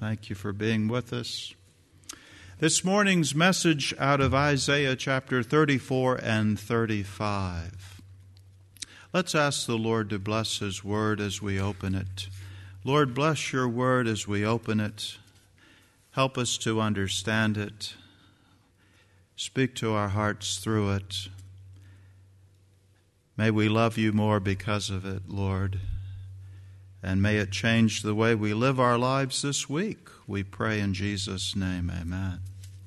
Thank you for being with us. This morning's message out of Isaiah chapter 34 and 35. Let's ask the Lord to bless His Word as we open it. Lord, bless Your Word as we open it. Help us to understand it. Speak to our hearts through it. May we love You more because of it, Lord. And may it change the way we live our lives this week. We pray in Jesus' name, amen.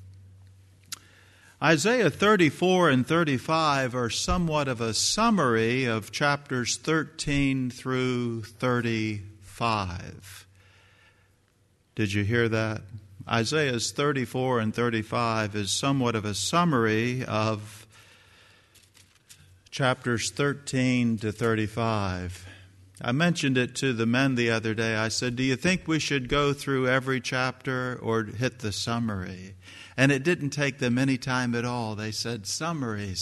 Isaiah 34 and 35 are somewhat of a summary of chapters 13 through 35. Did you hear that? Isaiah's 34 and 35 is somewhat of a summary of chapters 13 to 35. I mentioned it to the men the other day. I said, do you think we should go through every chapter or hit the summary? And it didn't take them any time at all. They said, summary.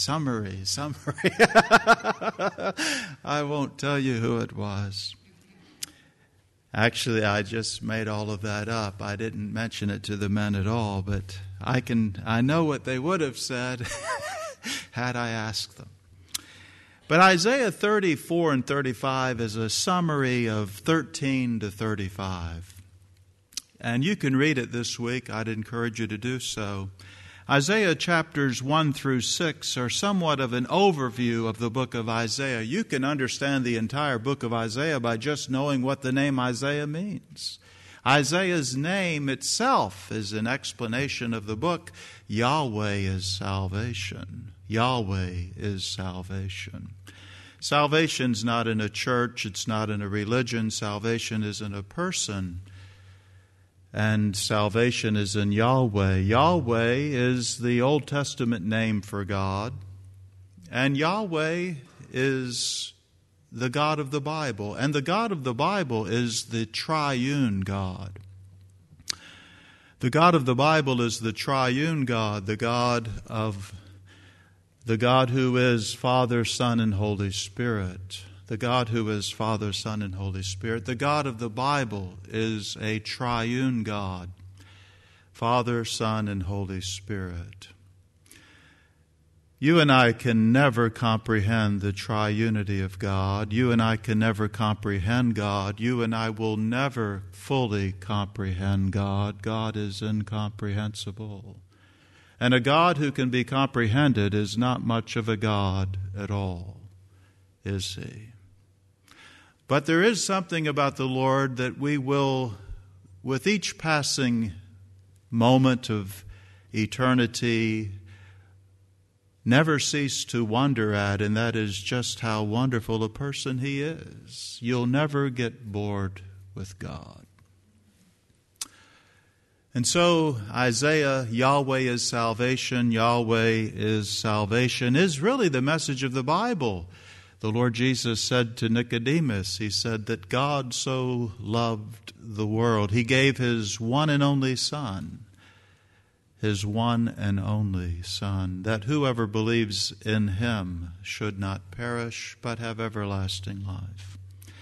I won't tell you who it was. Actually, I just made all of that up. I didn't mention it to the men at all, but I know what they would have said had I asked them. But Isaiah 34 and 35 is a summary of 13 to 35. And you can read it this week. I'd encourage you to do so. Isaiah chapters 1 through 6 are somewhat of an overview of the book of Isaiah. You can understand the entire book of Isaiah by just knowing what the name Isaiah means. Isaiah's name itself is an explanation of the book. Yahweh is salvation. Yahweh is salvation. Salvation's not in a church. It's not in a religion. Salvation is in a person. And salvation is in Yahweh. Yahweh is the Old Testament name for God. And Yahweh is the God of the Bible. And the God of the Bible is the triune God. The God of the Bible is the triune God, the God who is Father, Son, and Holy Spirit. The God who is Father, Son, and Holy Spirit. The God of the Bible is a triune God. Father, Son, and Holy Spirit. You and I can never comprehend the triunity of God. You and I can never comprehend God. You and I will never fully comprehend God. God is incomprehensible. And a God who can be comprehended is not much of a God at all, is He? But there is something about the Lord that we will, with each passing moment of eternity, never cease to wonder at, and that is just how wonderful a person He is. You'll never get bored with God. And so Isaiah, Yahweh is salvation, Yahweh is salvation, is really the message of the Bible. The Lord Jesus said to Nicodemus, He said that God so loved the world. He gave His one and only Son, His one and only Son, that whoever believes in Him should not perish but have everlasting life.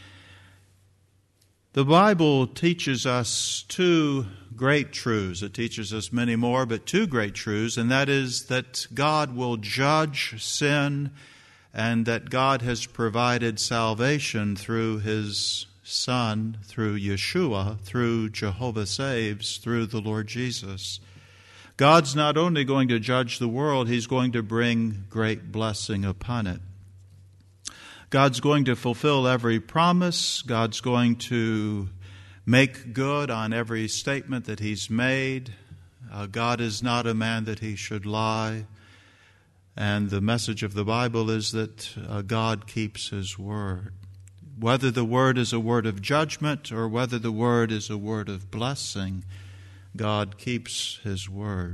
The Bible teaches us two great truths. It teaches us many more, but two great truths, and that is that God will judge sin and that God has provided salvation through His Son, through Yeshua, through Jehovah Saves, through the Lord Jesus. God's not only going to judge the world, He's going to bring great blessing upon it. God's going to fulfill every promise. God's going to make good on every statement that He's made. God is not a man that He should lie. And the message of the Bible is that God keeps His word. Whether the word is a word of judgment or whether the word is a word of blessing, God keeps His word.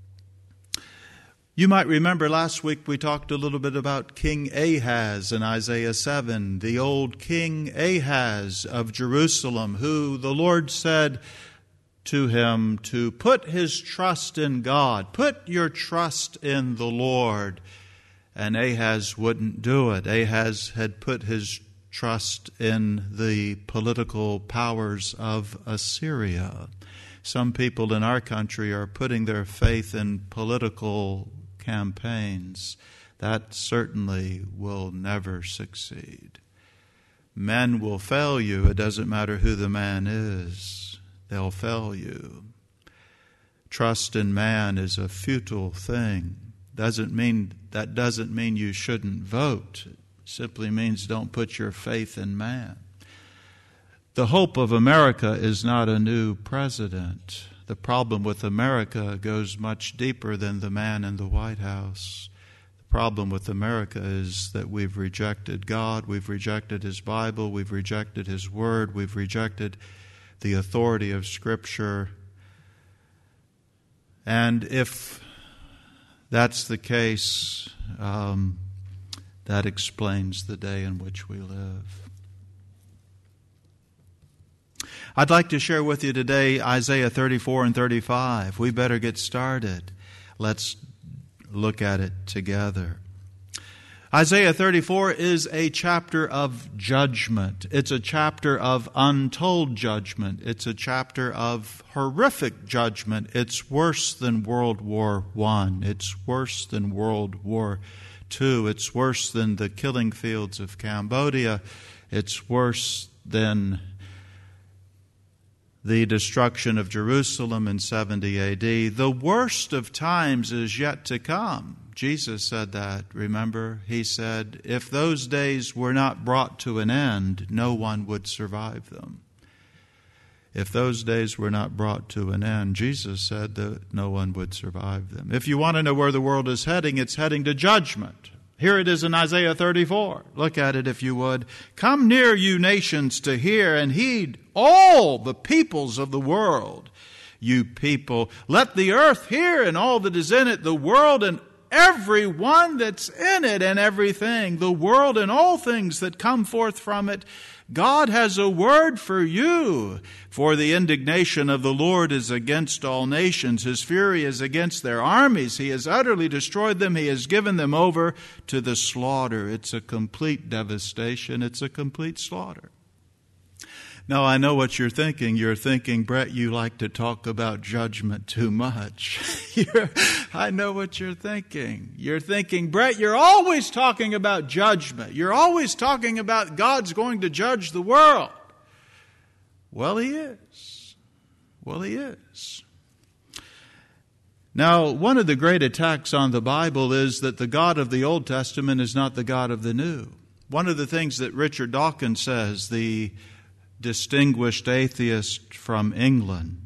You might remember last week we talked a little bit about King Ahaz in Isaiah 7, the old King Ahaz of Jerusalem, who the Lord said to him to put his trust in God. Put your trust in the Lord. And Ahaz wouldn't do it. Ahaz had put his trust in the political powers of Assyria. Some people in our country are putting their faith in political campaigns. That certainly will never succeed. Men will fail you. It doesn't matter who the man is. They'll fail you. Trust in man is a futile thing. That doesn't mean you shouldn't vote. It simply means don't put your faith in man. The hope of America is not a new president. The problem with America goes much deeper than the man in the White House. The problem with America is that we've rejected God, we've rejected His Bible, we've rejected His Word, we've rejected the authority of Scripture. And if that's the case, that explains the day in which we live. I'd like to share with you today Isaiah 34 and 35. We better get started. Let's look at it together. Isaiah 34 is a chapter of judgment. It's a chapter of untold judgment. It's a chapter of horrific judgment. It's worse than World War I. It's worse than World War II. It's worse than the killing fields of Cambodia. It's worse than the destruction of Jerusalem in 70 A.D. The worst of times is yet to come. Jesus said that, remember? He said, if those days were not brought to an end, no one would survive them. If those days were not brought to an end, Jesus said that no one would survive them. If you want to know where the world is heading, it's heading to judgment. Here it is in Isaiah 34. Look at it if you would. Come near, you nations, to hear and heed, all the peoples of the world. You people, let the earth hear and all that is in it, the world and everyone that's in it and everything, the world and all things that come forth from it. God has a word for you. For the indignation of the Lord is against all nations. His fury is against their armies. He has utterly destroyed them. He has given them over to the slaughter. It's a complete devastation. It's a complete slaughter. Now, I know what you're thinking. You're thinking, Brett, you like to talk about judgment too much. I know what you're thinking. You're thinking, Brett, you're always talking about judgment. You're always talking about God's going to judge the world. Well, He is. Well, He is. Now, one of the great attacks on the Bible is that the God of the Old Testament is not the God of the New. One of the things that Richard Dawkins says, the distinguished atheist from England,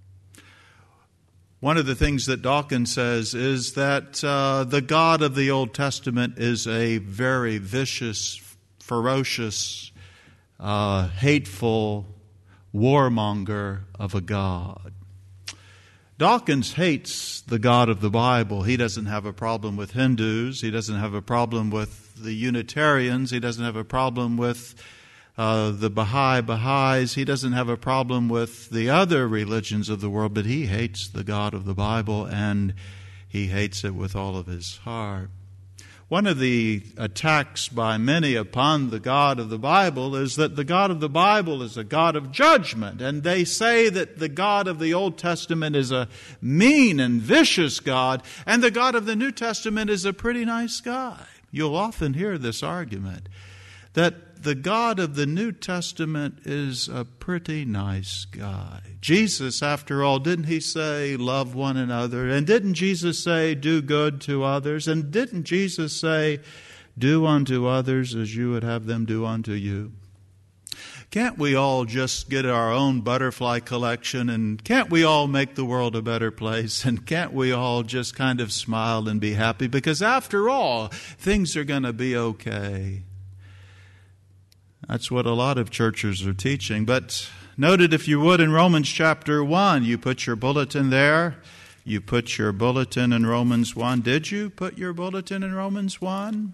one of the things that Dawkins says is that the God of the Old Testament is a very vicious, ferocious, hateful warmonger of a God. Dawkins hates the God of the Bible. He doesn't have a problem with Hindus. He doesn't have a problem with the Unitarians. He doesn't have a problem with the Baha'is. He doesn't have a problem with the other religions of the world, but he hates the God of the Bible, and he hates it with all of his heart. One of the attacks by many upon the God of the Bible is that the God of the Bible is a God of judgment, and they say that the God of the Old Testament is a mean and vicious God, and the God of the New Testament is a pretty nice guy. You'll often hear this argument, that the God of the New Testament is a pretty nice guy. Jesus, after all, didn't He say, love one another? And didn't Jesus say, do good to others? And didn't Jesus say, do unto others as you would have them do unto you? Can't we all just get our own butterfly collection, and can't we all make the world a better place? And can't we all just kind of smile and be happy? Because after all, things are going to be okay. That's what a lot of churches are teaching. But note it, if you would, in Romans chapter 1. You put your bulletin there. You put your bulletin in Romans 1. Did you put your bulletin in Romans 1?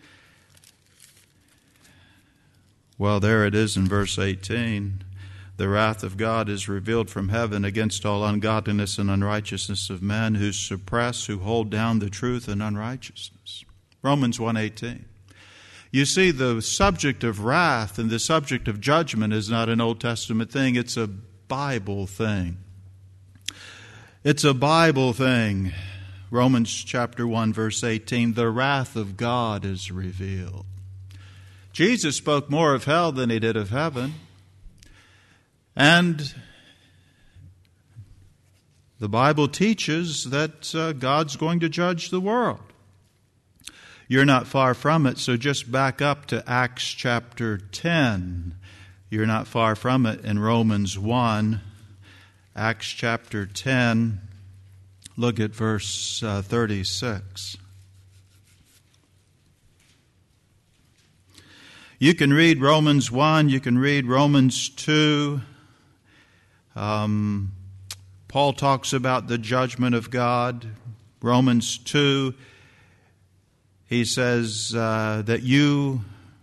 Well, there it is in verse 18. The wrath of God is revealed from heaven against all ungodliness and unrighteousness of men who suppress, who hold down the truth in unrighteousness. Romans 1:18. You see, the subject of wrath and the subject of judgment is not an Old Testament thing. It's a Bible thing. It's a Bible thing. Romans chapter 1, verse 18, the wrath of God is revealed. Jesus spoke more of hell than he did of heaven. And the Bible teaches that God's going to judge the world. You're not far from it, so just back up to Acts chapter 10. You're not far from it in Romans 1. Acts chapter 10, look at verse 36. You can read Romans 1, you can read Romans 2. Paul talks about the judgment of God. Romans 2, he says that you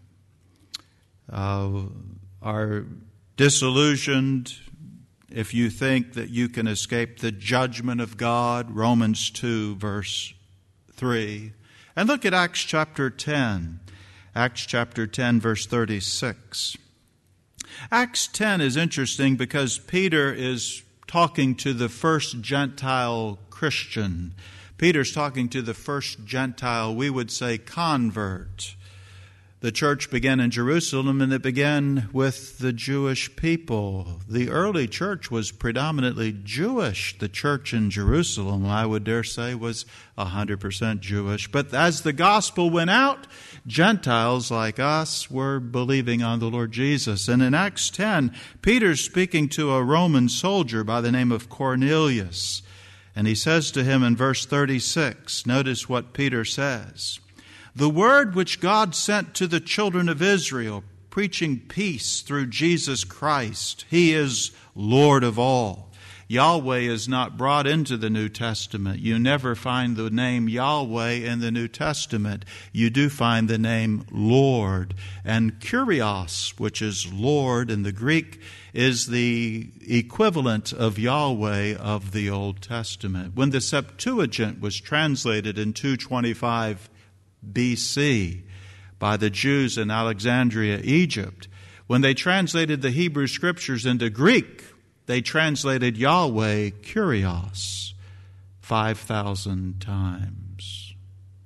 are disillusioned if you think that you can escape the judgment of God. Romans 2, verse 3. And look at Acts chapter 10. Acts chapter 10, verse 36. Acts 10 is interesting because Peter is talking to the first Gentile Christian. Peter's talking to the first Gentile, we would say, convert. The church began in Jerusalem, and it began with the Jewish people. The early church was predominantly Jewish. The church in Jerusalem, I would dare say, was 100% Jewish. But as the gospel went out, Gentiles like us were believing on the Lord Jesus. And in Acts 10, Peter's speaking to a Roman soldier by the name of Cornelius. And he says to him in verse 36, notice what Peter says. The word which God sent to the children of Israel, preaching peace through Jesus Christ. He is Lord of all. Yahweh is not brought into the New Testament. You never find the name Yahweh in the New Testament. You do find the name Lord. And Kyrios, which is Lord in the Greek, is the equivalent of Yahweh of the Old Testament. When the Septuagint was translated in 225 BC by the Jews in Alexandria, Egypt, when they translated the Hebrew Scriptures into Greek, they translated Yahweh, Kyrios, 5,000 times.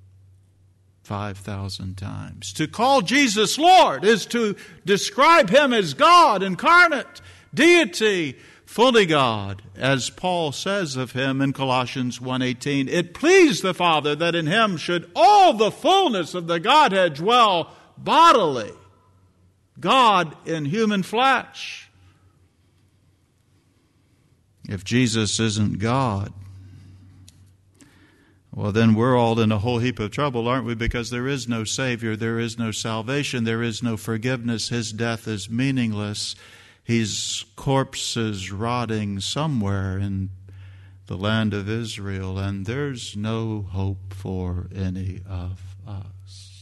5,000 times. To call Jesus Lord is to describe Him as God incarnate, deity, fully God, as Paul says of Him in Colossians 1:18. It pleased the Father that in Him should all the fullness of the Godhead dwell bodily. God in human flesh. If Jesus isn't God, well, then we're all in a whole heap of trouble, aren't we? Because there is no Savior, there is no salvation, there is no forgiveness. His death is meaningless. His corpse is rotting somewhere in the land of Israel, and there's no hope for any of us.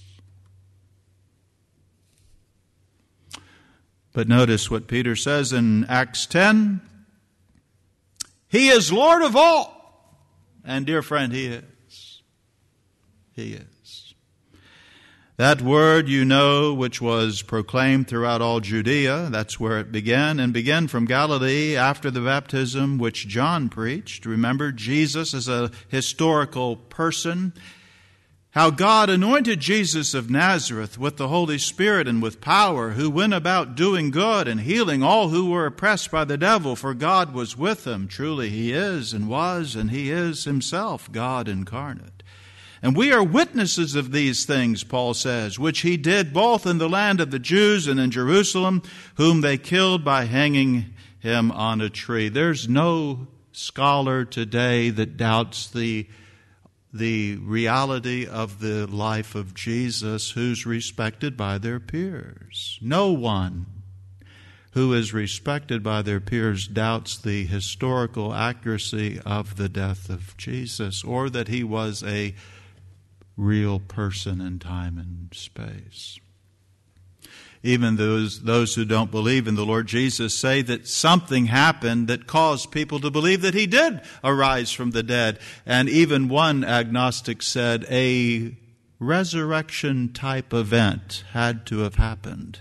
But notice what Peter says in Acts 10. He is Lord of all. And dear friend, He is. He is. That word, you know, which was proclaimed throughout all Judea, that's where it began, and began from Galilee after the baptism which John preached. Remember, Jesus is a historical person. How God anointed Jesus of Nazareth with the Holy Spirit and with power, who went about doing good and healing all who were oppressed by the devil, for God was with him. Truly He is and was, and He is Himself, God incarnate. And we are witnesses of these things, Paul says, which He did both in the land of the Jews and in Jerusalem, whom they killed by hanging Him on a tree. There's no scholar today that doubts the reality of the life of Jesus who's respected by their peers. No one who is respected by their peers doubts the historical accuracy of the death of Jesus, or that He was a real person in time and space. Even those who don't believe in the Lord Jesus say that something happened that caused people to believe that He did arise from the dead. And even one agnostic said a resurrection type event had to have happened.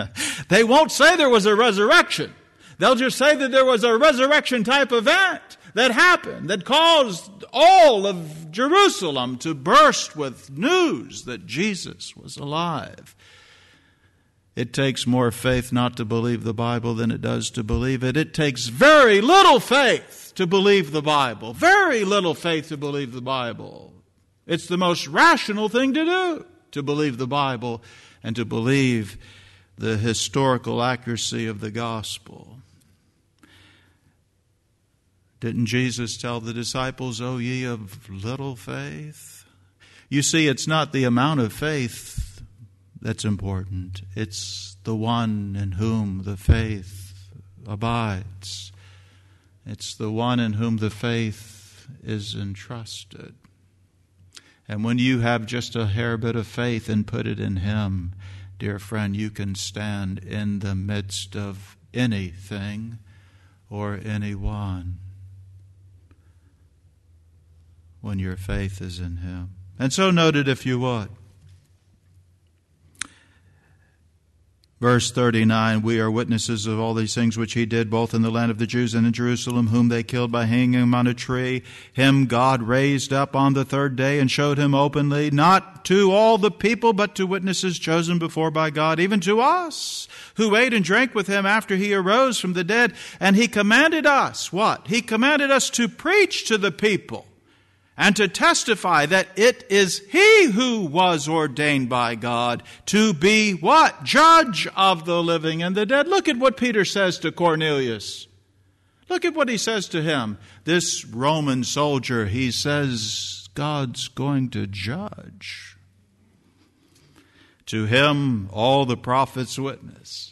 They won't say there was a resurrection. They'll just say that there was a resurrection type event. that happened, that caused all of Jerusalem to burst with news that Jesus was alive. It takes more faith not to believe the Bible than it does to believe it. It takes very little faith to believe the Bible. Very little faith to believe the Bible. It's the most rational thing to do, to believe the Bible and to believe the historical accuracy of the gospel. Didn't Jesus tell the disciples, "O ye of little faith"? You see, it's not the amount of faith that's important. It's the one in whom the faith abides. It's the one in whom the faith is entrusted. And when you have just a hair bit of faith and put it in Him, dear friend, you can stand in the midst of anything or anyone when your faith is in Him. And so note it if you would. Verse 39, we are witnesses of all these things which He did, both in the land of the Jews and in Jerusalem, whom they killed by hanging Him on a tree. Him God raised up on the third day and showed Him openly, not to all the people, but to witnesses chosen before by God, even to us, who ate and drank with Him after He arose from the dead. And He commanded us, what? He commanded us to preach to the people and to testify that it is He who was ordained by God to be what? Judge of the living and the dead. Look at what Peter says to Cornelius. Look at what he says to him. This Roman soldier, he says, God's going to judge. To him, all the prophets witness.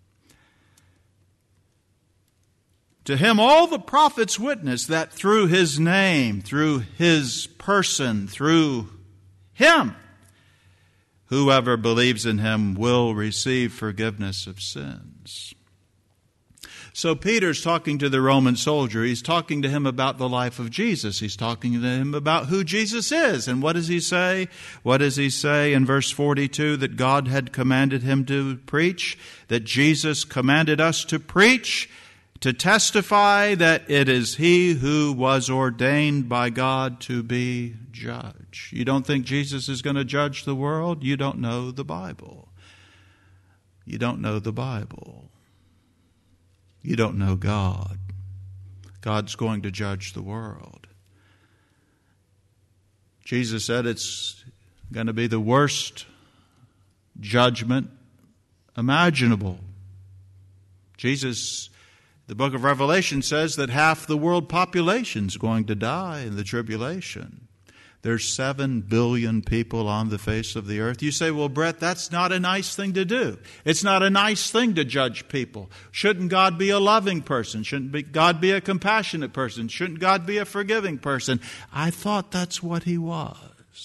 To him, all the prophets witness that through His name, through His person, through Him, whoever believes in Him will receive forgiveness of sins. So Peter's talking to the Roman soldier. He's talking to him about the life of Jesus. He's talking to him about who Jesus is. And what does he say? What does he say in verse 42? That God had commanded him to preach, that Jesus commanded us to preach, to testify that it is He who was ordained by God to be judge. You don't think Jesus is going to judge the world? You don't know the Bible. You don't know the Bible. You don't know God. God's going to judge the world. Jesus said it's going to be the worst judgment imaginable. The book of Revelation says that half the world population is going to die in the tribulation. There's 7 billion people on the face of the earth. You say, well, Brett, that's not a nice thing to do. It's not a nice thing to judge people. Shouldn't God be a loving person? Shouldn't God be a compassionate person? Shouldn't God be a forgiving person? I thought that's what He was.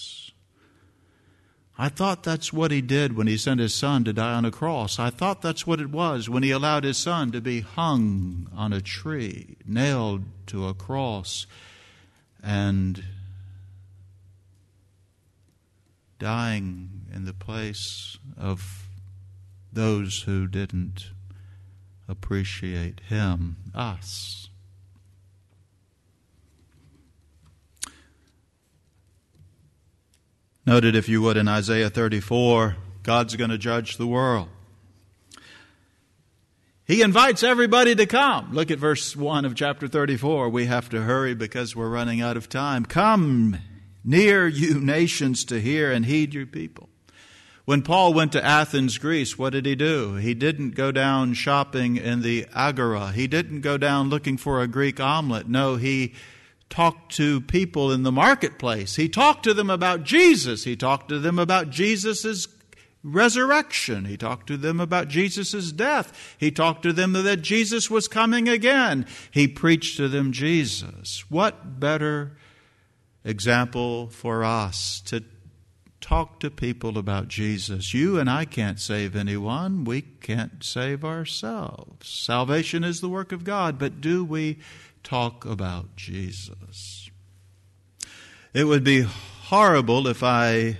I thought that's what He did when He sent His Son to die on a cross. I thought that's what it was when He allowed His Son to be hung on a tree, nailed to a cross, and dying in the place of those who didn't appreciate Him, us. Note it, if you would, in Isaiah 34, God's going to judge the world. He invites everybody to come. Look at verse 1 of chapter 34. We have to hurry because we're running out of time. Come near, you nations, to hear and heed your people. When Paul went to Athens, Greece, what did he do? He didn't go down shopping in the agora. He didn't go down looking for a Greek omelet. No, he talked to people in the marketplace. He talked to them about Jesus. He talked to them about Jesus' resurrection. He talked to them about Jesus' death. He talked to them that Jesus was coming again. He preached to them Jesus. What better example for us to talk to people about Jesus? You and I can't save anyone. We can't save ourselves. Salvation is the work of God, but do we talk about Jesus? It would be horrible if I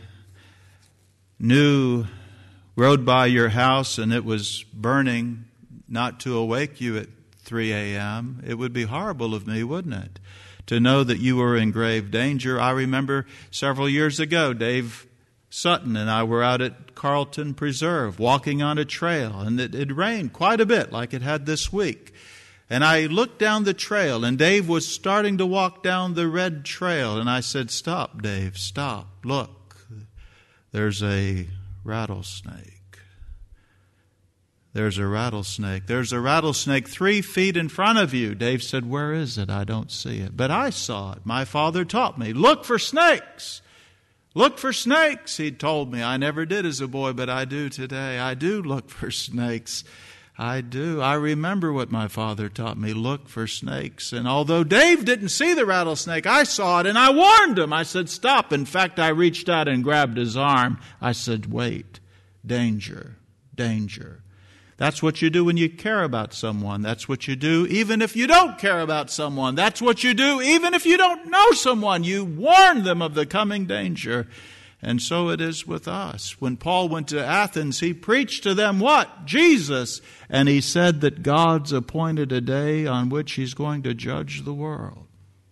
rode by your house and it was burning, not to awake you at 3 a.m. It would be horrible of me, wouldn't it, to know that you were in grave danger. I remember several years ago, Dave Sutton and I were out at Carlton Preserve walking on a trail, and it rained quite a bit like it had this week. And I looked down the trail, and Dave was starting to walk down the red trail, and I said, "Stop, Dave, stop. Look, there's a rattlesnake. There's a rattlesnake. There's a rattlesnake 3 feet in front of you." Dave said, "Where is it? I don't see it." But I saw it. My father taught me, look for snakes. Look for snakes, he told me. I never did as a boy, but I do today. I do look for snakes. I do. I remember what my father taught me, look for snakes. And although Dave didn't see the rattlesnake, I saw it, and I warned him. I said, "Stop." In fact, I reached out and grabbed his arm. I said, "Wait, danger, danger." That's what you do when you care about someone. That's what you do even if you don't care about someone. That's what you do even if you don't know someone. You warn them of the coming danger. And so it is with us. When Paul went to Athens, he preached to them what? Jesus. And he said that God's appointed a day on which he's going to judge the world.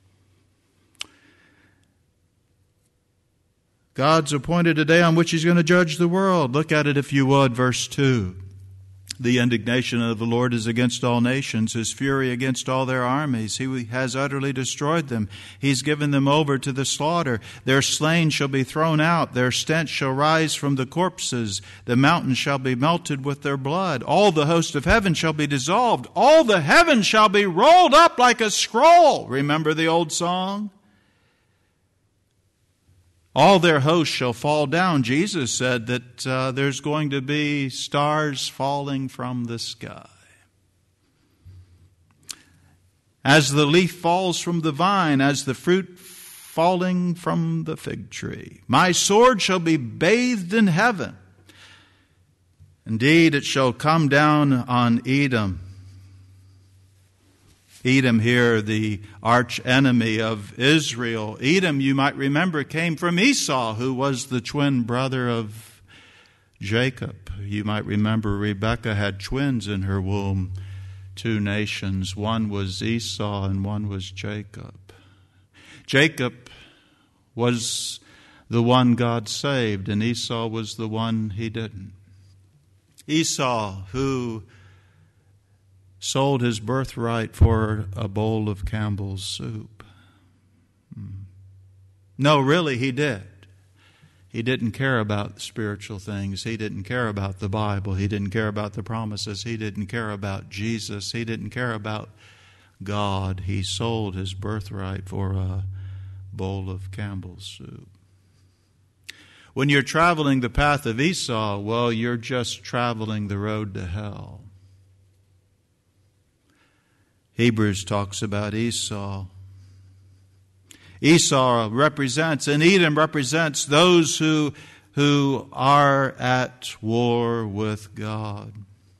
God's appointed a day on which he's going to judge the world. Look at it if you would, verse 2. The indignation of the Lord is against all nations, his fury against all their armies. He has utterly destroyed them. He's given them over to the slaughter. Their slain shall be thrown out. Their stench shall rise from the corpses. The mountains shall be melted with their blood. All the host of heaven shall be dissolved. All the heavens shall be rolled up like a scroll. Remember the old song? All their hosts shall fall down. Jesus said that there's going to be stars falling from the sky. As the leaf falls from the vine, as the fruit falling from the fig tree. My sword shall be bathed in heaven. Indeed, it shall come down on Edom. Edom here, the arch enemy of Israel. Edom, you might remember, came from Esau, who was the twin brother of Jacob. You might remember Rebekah had twins in her womb, 2 nations. One was Esau and one was Jacob. Jacob was the one God saved, and Esau was the one he didn't. Esau, who sold his birthright for a bowl of Campbell's soup. No, really, he did. He didn't care about spiritual things. He didn't care about the Bible. He didn't care about the promises. He didn't care about Jesus. He didn't care about God. He sold his birthright for a bowl of Campbell's soup. When you're traveling the path of Esau, well, you're just traveling the road to hell. Hebrews talks about Esau. Esau represents, and Edom represents, those who are at war with God.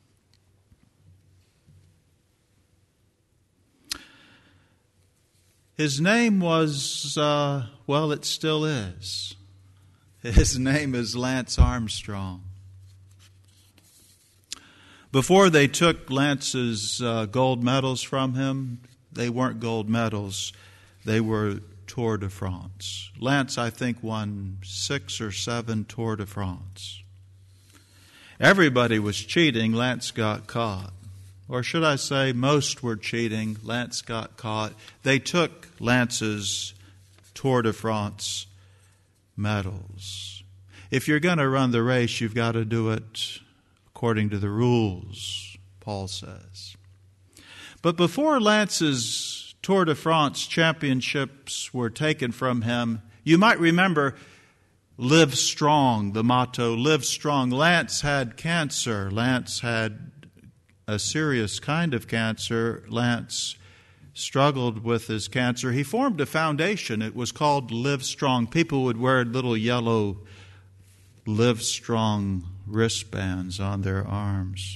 His name was, well, it still is. His name is Lance Armstrong. Before they took Lance's gold medals from him, they weren't gold medals. They were Tour de France. Lance, I think, won 6 or 7 Tour de France. Everybody was cheating. Lance got caught. Or should I say, most were cheating. Lance got caught. They took Lance's Tour de France medals. If you're going to run the race, you've got to do it according to the rules, Paul says. But before Lance's Tour de France championships were taken from him, you might remember live strong, the motto, live strong. Lance had cancer. Lance had a serious kind of cancer. Lance struggled with his cancer. He formed a foundation. It was called Live Strong. People would wear little yellow Live Strong wristbands on their arms.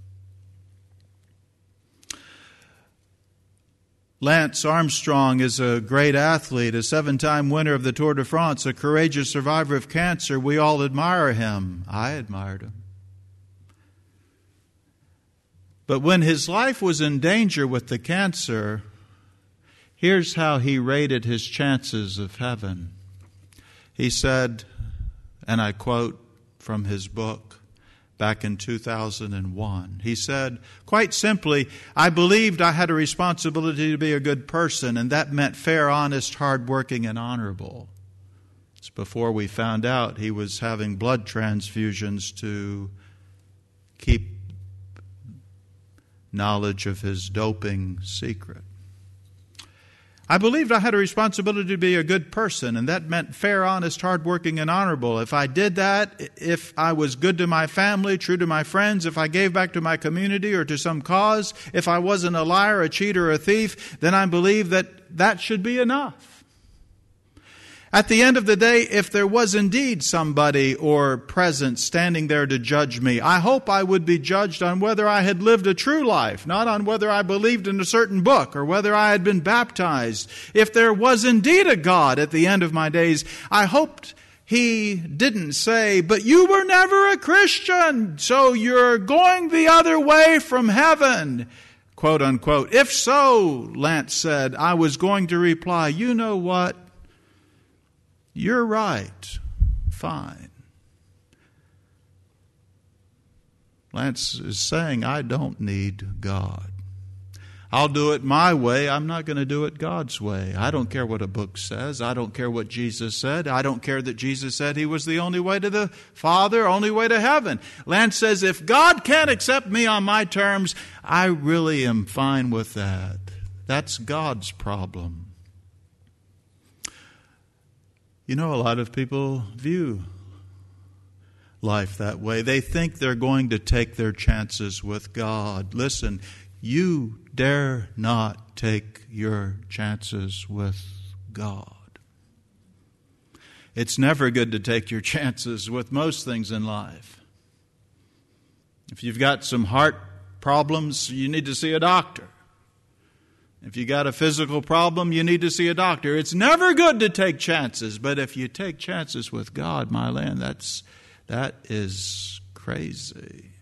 Lance Armstrong is a great athlete, a 7-time winner of the Tour de France, a courageous survivor of cancer. We all admire him. I admired him. But when his life was in danger with the cancer, here's how he rated his chances of heaven. He said, and I quote from his book back in 2001, he said, quite simply, I believed I had a responsibility to be a good person, and that meant fair, honest, hardworking, and honorable. It's before we found out he was having blood transfusions to keep knowledge of his doping secret. I believed I had a responsibility to be a good person, and that meant fair, honest, hardworking, and honorable. If I did that, if I was good to my family, true to my friends, if I gave back to my community or to some cause, if I wasn't a liar, a cheater, or a thief, then I believe that should be enough. At the end of the day, if there was indeed somebody or presence standing there to judge me, I hope I would be judged on whether I had lived a true life, not on whether I believed in a certain book or whether I had been baptized. If there was indeed a God at the end of my days, I hoped he didn't say, but you were never a Christian, so you're going the other way from heaven, quote unquote. If so, Lance said, I was going to reply, you know what? You're right. Fine. Lance is saying, I don't need God. I'll do it my way. I'm not going to do it God's way. I don't care what a book says. I don't care what Jesus said. I don't care that Jesus said he was the only way to the Father, only way to heaven. Lance says, if God can't accept me on my terms, I really am fine with that. That's God's problem. You know, a lot of people view life that way. They think they're going to take their chances with God. Listen, you dare not take your chances with God. It's never good to take your chances with most things in life. If you've got some heart problems, you need to see a doctor. If you got a physical problem, you need to see a doctor. It's never good to take chances, but if you take chances with God, my land, that is crazy.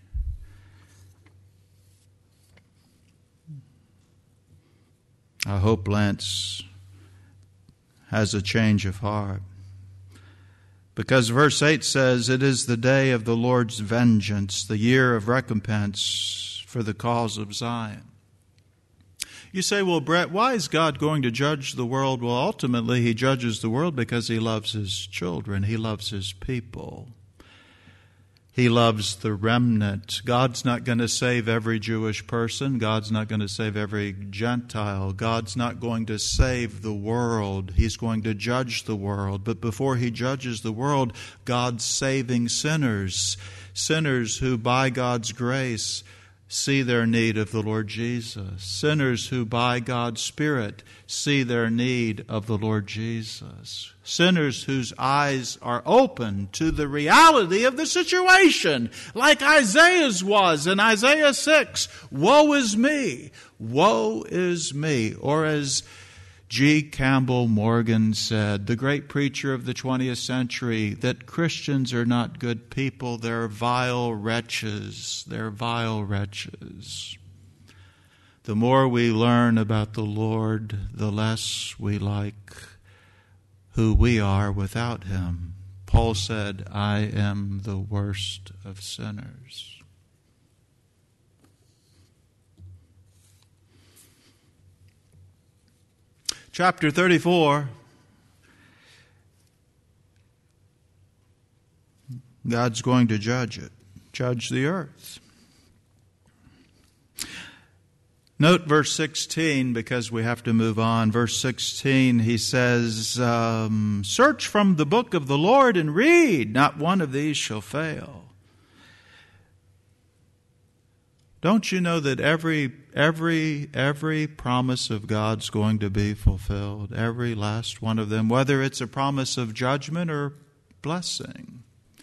I hope Lance has a change of heart. Because verse 8 says, it is the day of the Lord's vengeance, the year of recompense for the cause of Zion. You say, well, Brett, why is God going to judge the world? Well, ultimately, he judges the world because he loves his children. He loves his people. He loves the remnant. God's not going to save every Jewish person. God's not going to save every Gentile. God's not going to save the world. He's going to judge the world. But before he judges the world, God's saving sinners. Sinners who, by God's grace, see their need of the Lord Jesus. Sinners who by God's Spirit see their need of the Lord Jesus. Sinners whose eyes are open to the reality of the situation, like Isaiah's was in Isaiah 6. Woe is me, woe is me. Or as G. Campbell Morgan said, the great preacher of the 20th century, that Christians are not good people, they're vile wretches. They're vile wretches. The more we learn about the Lord, the less we like who we are without Him. Paul said, I am the worst of sinners. Chapter 34, God's going to judge it, judge the earth. Note verse 16, because we have to move on. Verse 16, he says, search from the book of the Lord and read, not one of these shall fail. Don't you know that every promise of God's going to be fulfilled? Every last one of them, whether it's a promise of judgment or blessing.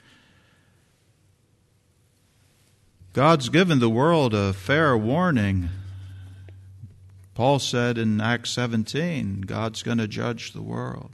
God's given the world a fair warning. Paul said in Acts 17, God's going to judge the world.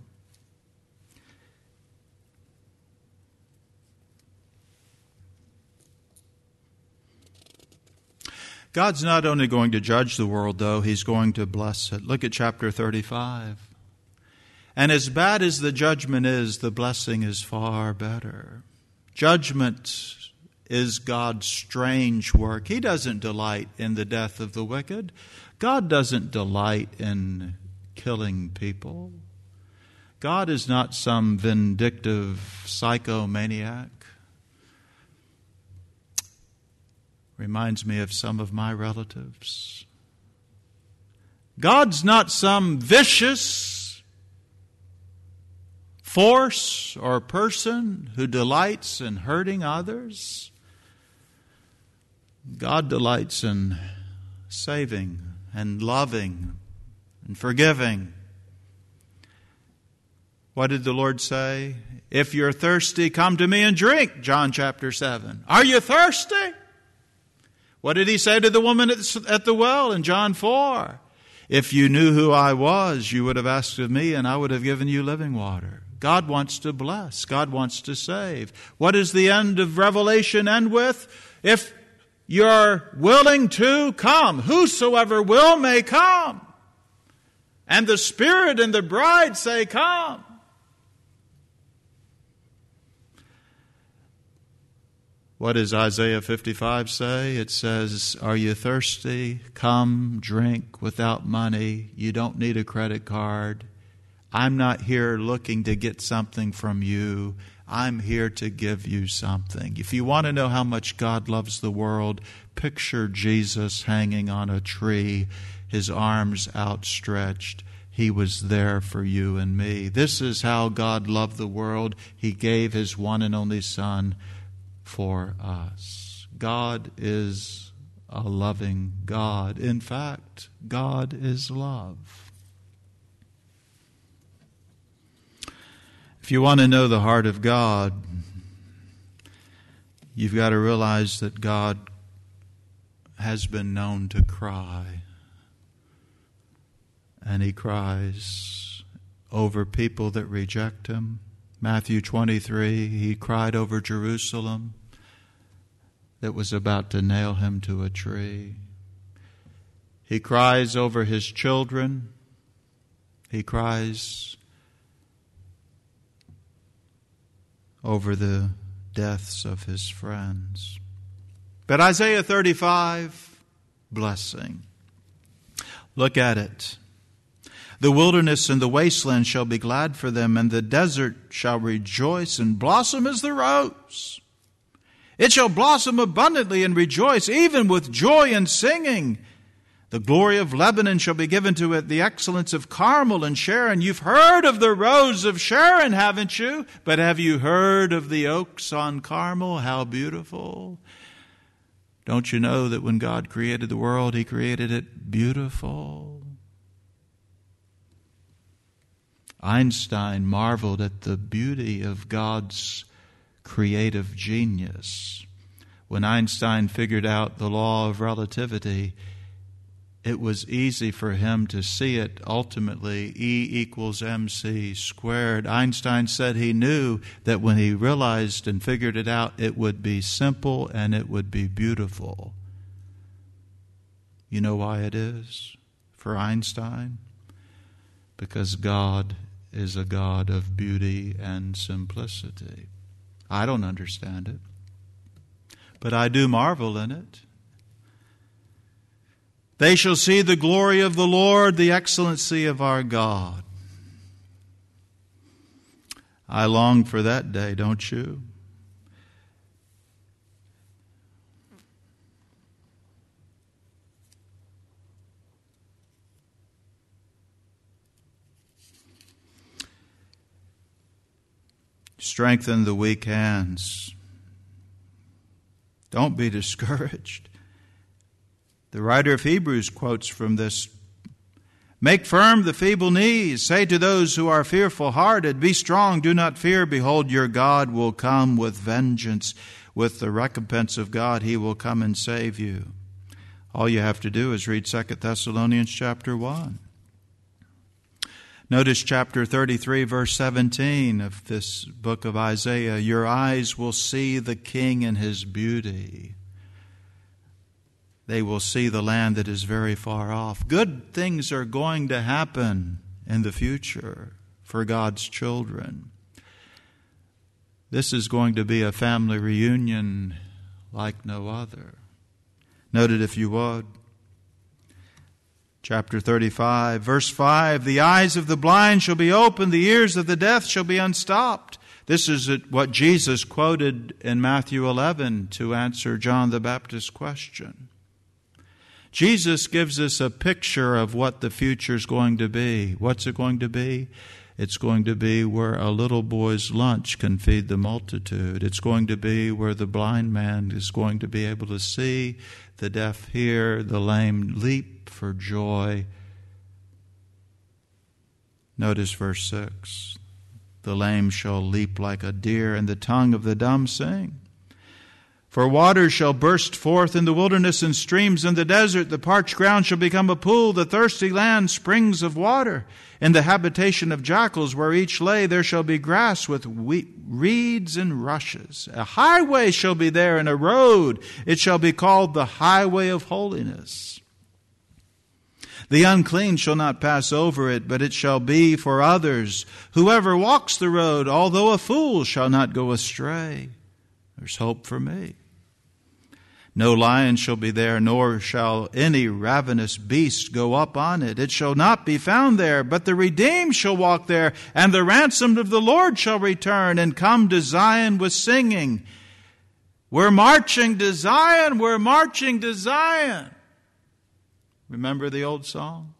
God's not only going to judge the world, though, He's going to bless it. Look at chapter 35. And as bad as the judgment is, the blessing is far better. Judgment is God's strange work. He doesn't delight in the death of the wicked. God doesn't delight in killing people. God is not some vindictive psychomaniac. Reminds me of some of my relatives. God's not some vicious force or person who delights in hurting others. God delights in saving and loving and forgiving. What did the Lord say? If you're thirsty, come to me and drink, John chapter 7. Are you thirsty? What did He say to the woman at the well in John 4? If you knew who I was, you would have asked of me, and I would have given you living water. God wants to bless. God wants to save. What does the end of Revelation end with? If you're willing to come, whosoever will may come. And the Spirit and the bride say, come. What does Isaiah 55 say? It says, are you thirsty? Come, drink without money. You don't need a credit card. I'm not here looking to get something from you. I'm here to give you something. If you want to know how much God loves the world, picture Jesus hanging on a tree, His arms outstretched. He was there for you and me. This is how God loved the world. He gave His one and only Son for us. God is a loving God. In fact, God is love. If you want to know the heart of God, you've got to realize that God has been known to cry. And He cries over people that reject Him. Matthew 23, He cried over Jerusalem that was about to nail Him to a tree. He cries over His children. He cries over the deaths of His friends. But Isaiah 35, blessing. Look at it. The wilderness and the wasteland shall be glad for them, and the desert shall rejoice and blossom as the rose. It shall blossom abundantly and rejoice, even with joy and singing. The glory of Lebanon shall be given to it, the excellence of Carmel and Sharon. You've heard of the rose of Sharon, haven't you? But have you heard of the oaks on Carmel? How beautiful. Don't you know that when God created the world, He created it beautiful? Einstein marveled at the beauty of God's creative genius. When Einstein figured out the law of relativity, it was easy for him to see it ultimately, E equals mc squared. Einstein said he knew that when he realized and figured it out, it would be simple and it would be beautiful. You know why it is for Einstein? Because God is a God of beauty and simplicity. I don't understand it, but I do marvel in it. They shall see the glory of the Lord, the excellency of our God. I long for that day, don't you? Strengthen the weak hands. Don't be discouraged. The writer of Hebrews quotes from this. Make firm the feeble knees. Say to those who are fearful-hearted, be strong, do not fear. Behold, your God will come with vengeance. With the recompense of God, He will come and save you. All you have to do is read 2 Thessalonians chapter 1. Notice chapter 33, verse 17 of this book of Isaiah. Your eyes will see the King in His beauty. they will see the land that is very far off. Good things are going to happen in the future for God's children. This is going to be a family reunion like no other. Note it if you would. Chapter 35, verse 5, the eyes of the blind shall be opened, the ears of the deaf shall be unstopped. This is what Jesus quoted in Matthew 11 to answer John the Baptist's question. Jesus gives us a picture of what the future is going to be. What's it going to be? It's going to be where a little boy's lunch can feed the multitude. It's going to be where the blind man is going to be able to see, the deaf hear, the lame leap for joy. Notice verse 6. The lame shall leap like a deer, and the tongue of the dumb sing. For waters shall burst forth in the wilderness, and streams in the desert. The parched ground shall become a pool, the thirsty land springs of water. In the habitation of jackals, where each lay, there shall be grass with reeds and rushes. A highway shall be there, and a road. It shall be called the highway of holiness. The unclean shall not pass over it, but it shall be for others. Whoever walks the road, although a fool, shall not go astray. There's hope for me. No lion shall be there, nor shall any ravenous beast go up on it. It shall not be found there, but the redeemed shall walk there, and the ransomed of the Lord shall return and come to Zion with singing. We're marching to Zion, we're marching to Zion. Remember the old song?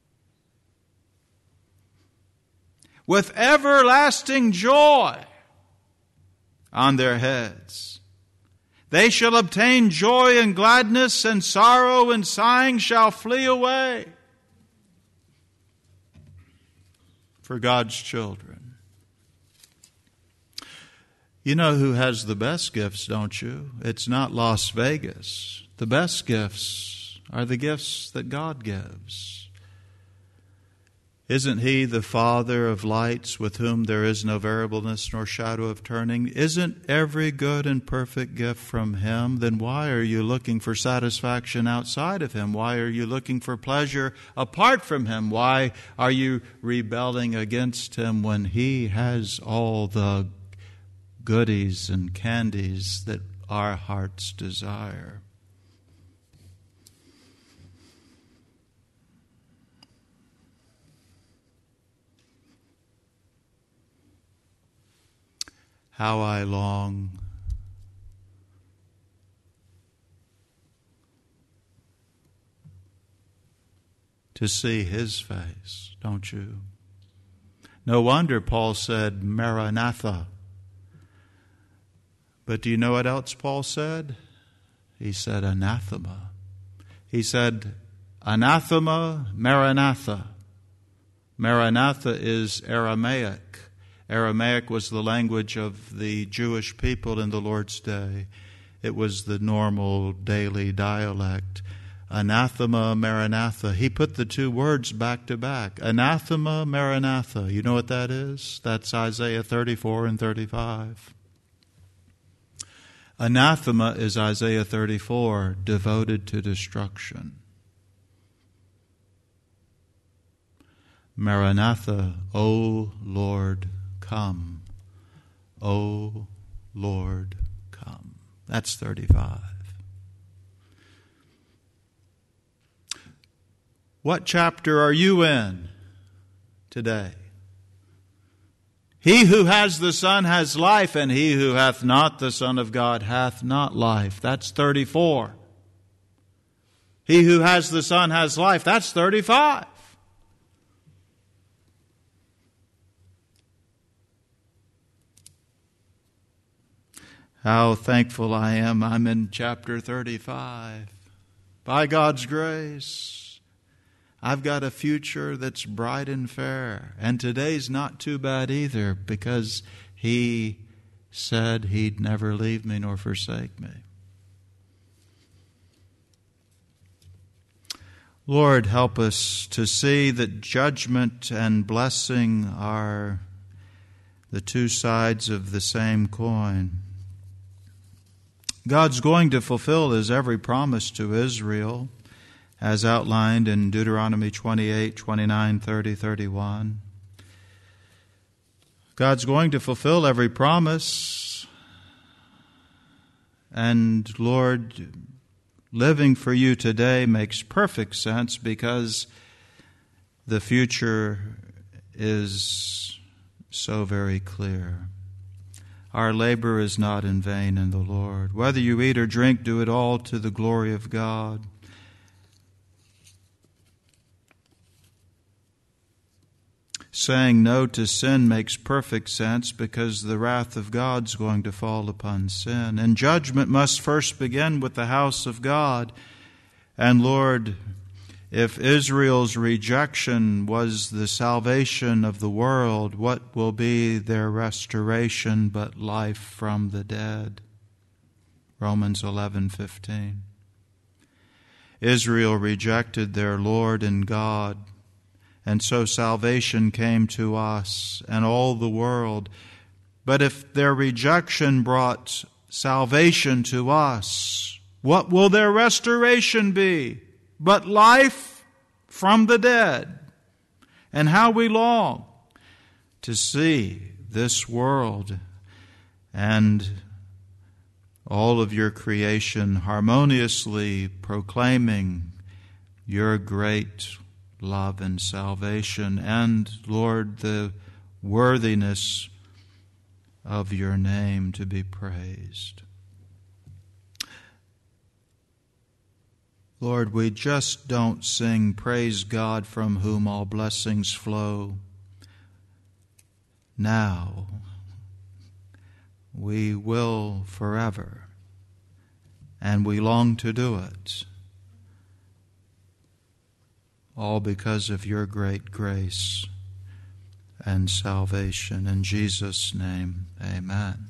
With everlasting joy on their heads. They shall obtain joy and gladness, and sorrow and sighing shall flee away. For God's children. You know who has the best gifts, don't you? It's not Las Vegas. The best gifts are the gifts that God gives. Isn't He the Father of lights, with whom there is no variableness nor shadow of turning? Isn't every good and perfect gift from Him? Then why are you looking for satisfaction outside of Him? Why are you looking for pleasure apart from Him? Why are you rebelling against Him when He has all the goodies and candies that our hearts desire? How I long to see His face, don't you? No wonder Paul said, Maranatha. But do you know what else Paul said? He said, anathema. He said, anathema, Maranatha. Maranatha is Aramaic. Aramaic was the language of the Jewish people in the Lord's day. It was the normal daily dialect. Anathema, Maranatha. He put the two words back to back. Anathema, Maranatha. You know what that is? That's Isaiah 34 and 35. Anathema is Isaiah 34, devoted to destruction. Maranatha, O Lord, come. O Lord, come. That's 35. What chapter are you in today? He who has the Son has life, and he who hath not the Son of God hath not life. That's 34. He who has the Son has life. That's 35. How thankful I am I'm in chapter 35. By God's grace, I've got a future that's bright and fair. And today's not too bad either, because He said He'd never leave me nor forsake me. Lord, help us to see that judgment and blessing are the two sides of the same coin. God's going to fulfill His every promise to Israel, as outlined in Deuteronomy 28, 29, 30, 31. God's going to fulfill every promise. And Lord, living for you today makes perfect sense because the future is so very clear. Our labor is not in vain in the Lord. Whether you eat or drink, do it all to the glory of God. Saying no to sin makes perfect sense because the wrath of God's going to fall upon sin. And judgment must first begin with the house of God. And Lord, if Israel's rejection was the salvation of the world, what will be their restoration but life from the dead? Romans 11:15. Israel rejected their Lord and God, and so salvation came to us and all the world. But if their rejection brought salvation to us, what will their restoration be but life from the dead? And how we long to see this world and all of your creation harmoniously proclaiming your great love and salvation, and, Lord, the worthiness of your name to be praised. Lord, we just don't sing praise God from whom all blessings flow. Now, we will forever, and we long to do it. All because of your great grace and salvation. In Jesus' name, amen.